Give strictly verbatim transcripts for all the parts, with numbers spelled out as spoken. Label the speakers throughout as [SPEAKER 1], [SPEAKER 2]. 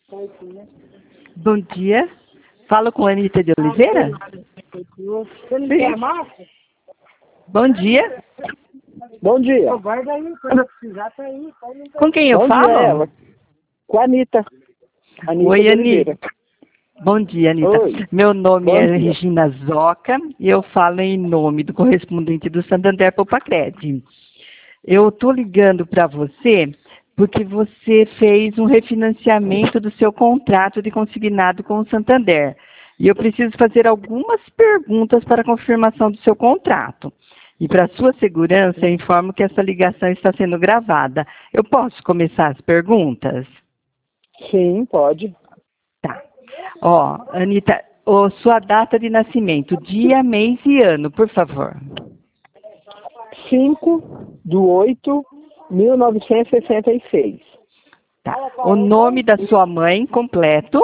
[SPEAKER 1] Bom dia. Falo com a Anitta de Oliveira?
[SPEAKER 2] Você não quer massa?
[SPEAKER 1] Bom dia.
[SPEAKER 2] Bom dia. Guarda aí, quando precisar, tá aí.
[SPEAKER 1] Com quem eu
[SPEAKER 2] Bom
[SPEAKER 1] falo?
[SPEAKER 2] dia, ela. Com a Anitta. Anitta
[SPEAKER 1] Oi,
[SPEAKER 2] de
[SPEAKER 1] Anitta.
[SPEAKER 2] Oliveira.
[SPEAKER 1] Bom dia, Anitta.
[SPEAKER 2] Oi.
[SPEAKER 1] Meu nome
[SPEAKER 2] Bom
[SPEAKER 1] é
[SPEAKER 2] dia.
[SPEAKER 1] Regina Zoca e eu falo em nome do correspondente do Santander Popacred. Eu estou ligando para você porque você fez um refinanciamento do seu contrato de consignado com o Santander. E eu preciso fazer algumas perguntas para a confirmação do seu contrato. E para sua segurança, eu informo que essa ligação está sendo gravada. Eu posso começar as perguntas?
[SPEAKER 2] Sim, pode.
[SPEAKER 1] Tá. Ó, Anitta, ó, sua data de nascimento, dia, mês e ano, por favor.
[SPEAKER 2] cinco de oito de mil novecentos e sessenta e seis.
[SPEAKER 1] Tá. O nome da sua mãe completo?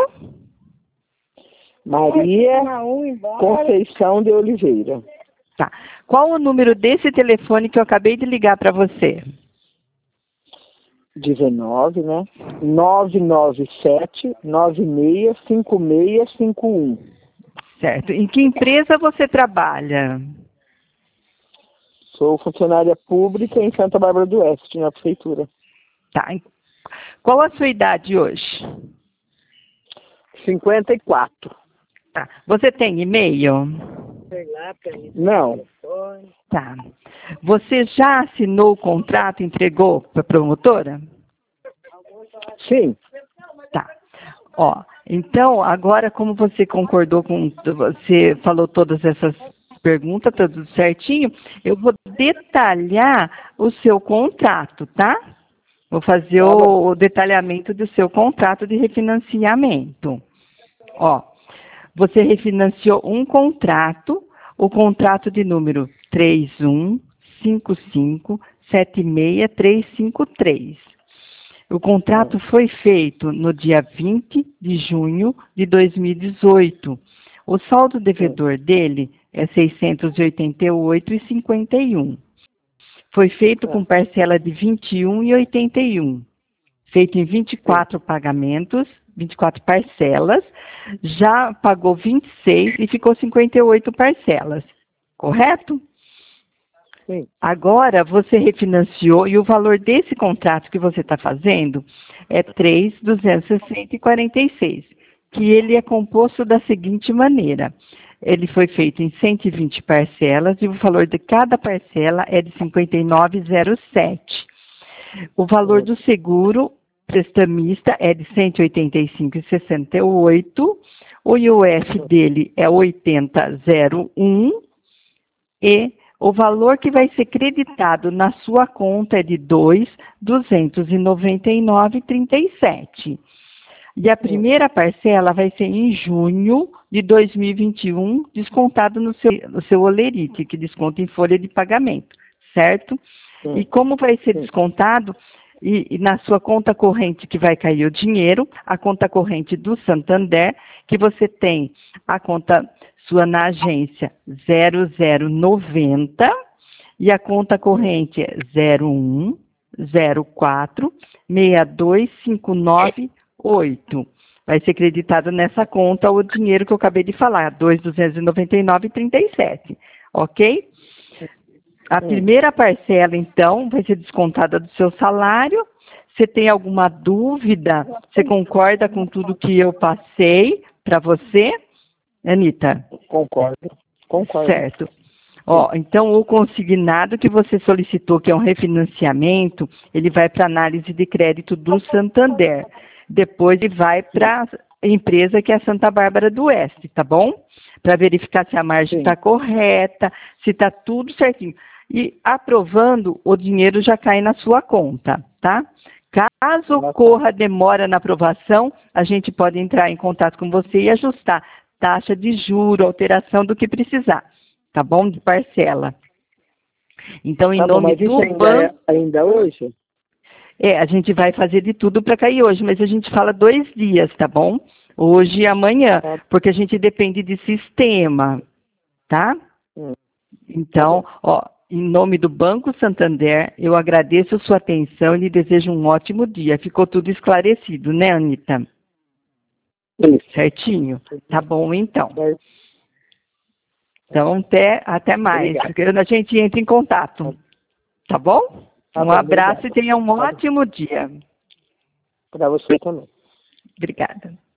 [SPEAKER 2] Maria Conceição de Oliveira.
[SPEAKER 1] Tá. Qual o número desse telefone que eu acabei de ligar para você?
[SPEAKER 2] dezenove, né? nove nove sete nove seis cinco seis cinco um.
[SPEAKER 1] Certo. Em que empresa você trabalha?
[SPEAKER 2] Sou funcionária pública em Santa Bárbara do Oeste, na prefeitura.
[SPEAKER 1] Tá. Qual a sua idade hoje?
[SPEAKER 2] cinquenta e quatro.
[SPEAKER 1] Tá. Você tem e-mail?
[SPEAKER 2] Não.
[SPEAKER 1] Tá. Você já assinou o contrato e entregou para a promotora?
[SPEAKER 2] Sim.
[SPEAKER 1] Tá. Ó, então, agora como você concordou com, você falou todas essas perguntas, tá tudo certinho, eu vou detalhar o seu contrato, tá? Vou fazer
[SPEAKER 2] Tá bom.
[SPEAKER 1] o, o detalhamento do seu contrato de refinanciamento. Ó, você refinanciou um contrato, o contrato de número três um cinco cinco sete seis três cinco três. O contrato foi feito no dia vinte de junho de dois mil e dezoito. O saldo devedor dele é seiscentos e oitenta e oito reais e cinquenta e um. Foi feito com parcela de vinte e um reais e oitenta e um. Feito em vinte e quatro pagamentos, vinte e quatro parcelas. Já pagou vinte e seis e ficou cinquenta e oito parcelas. Correto?
[SPEAKER 2] Sim.
[SPEAKER 1] Agora, você refinanciou e o valor desse contrato que você está fazendo é três mil duzentos e sessenta e quarenta e seis, que ele é composto da seguinte maneira. Ele foi feito em cento e vinte parcelas e o valor de cada parcela é de cinquenta e nove reais e zero sete. O valor do seguro prestamista é de cento e oitenta e cinco reais e sessenta e oito. O I O F dele é oitenta reais e zero um e o valor que vai ser creditado na sua conta é de dois mil duzentos e noventa e nove reais e trinta e sete. E a primeira parcela vai ser em junho de dois mil e vinte e um, descontado no seu, no seu olerite, que desconta em folha de pagamento, certo?
[SPEAKER 2] Sim.
[SPEAKER 1] E como vai ser
[SPEAKER 2] Sim.
[SPEAKER 1] descontado, e, e na sua conta corrente que vai cair o dinheiro, a conta corrente do Santander, que você tem a conta sua na agência zero zero noventa e a conta corrente é zero um zero quatro seis dois cinco nove oito. Vai ser creditado nessa conta o dinheiro que eu acabei de falar, dois mil duzentos e noventa e nove reais e trinta e sete, ok? A primeira parcela, então, vai ser descontada do seu salário. Você tem alguma dúvida? Você concorda com tudo que eu passei para você, Anitta?
[SPEAKER 2] Concordo. Concordo.
[SPEAKER 1] Certo. Ó, então, o consignado que você solicitou, que é um refinanciamento, ele vai para análise de crédito do Santander. Depois ele vai para a empresa que é a Santa Bárbara do Oeste, tá bom? Para verificar se a margem está correta, se está tudo certinho. E aprovando, o dinheiro já cai na sua conta, tá? Caso ocorra demora na aprovação, a gente pode entrar em contato com você e ajustar taxa de juro, alteração do que precisar, tá bom? De parcela. Então, em
[SPEAKER 2] Tá bom,
[SPEAKER 1] nome
[SPEAKER 2] mas isso
[SPEAKER 1] do
[SPEAKER 2] ainda,
[SPEAKER 1] banco...
[SPEAKER 2] é, ainda hoje?
[SPEAKER 1] É, a gente vai fazer de tudo para cair hoje, mas a gente fala dois dias, tá bom? Hoje e amanhã,
[SPEAKER 2] Tá.
[SPEAKER 1] porque a gente depende de sistema, tá?
[SPEAKER 2] Hum.
[SPEAKER 1] Então,
[SPEAKER 2] Tá
[SPEAKER 1] ó, em nome do Banco Santander, eu agradeço sua atenção e lhe desejo um ótimo dia. Ficou tudo esclarecido, né, Anitta?
[SPEAKER 2] Isso.
[SPEAKER 1] Certinho? Tá bom, então.
[SPEAKER 2] Certo.
[SPEAKER 1] Então, até, até mais.
[SPEAKER 2] Obrigado.
[SPEAKER 1] A gente entra em contato. Tá bom?
[SPEAKER 2] Tá
[SPEAKER 1] Um
[SPEAKER 2] bom,
[SPEAKER 1] abraço
[SPEAKER 2] obrigado.
[SPEAKER 1] e tenha um ótimo dia.
[SPEAKER 2] Para você também.
[SPEAKER 1] Obrigada.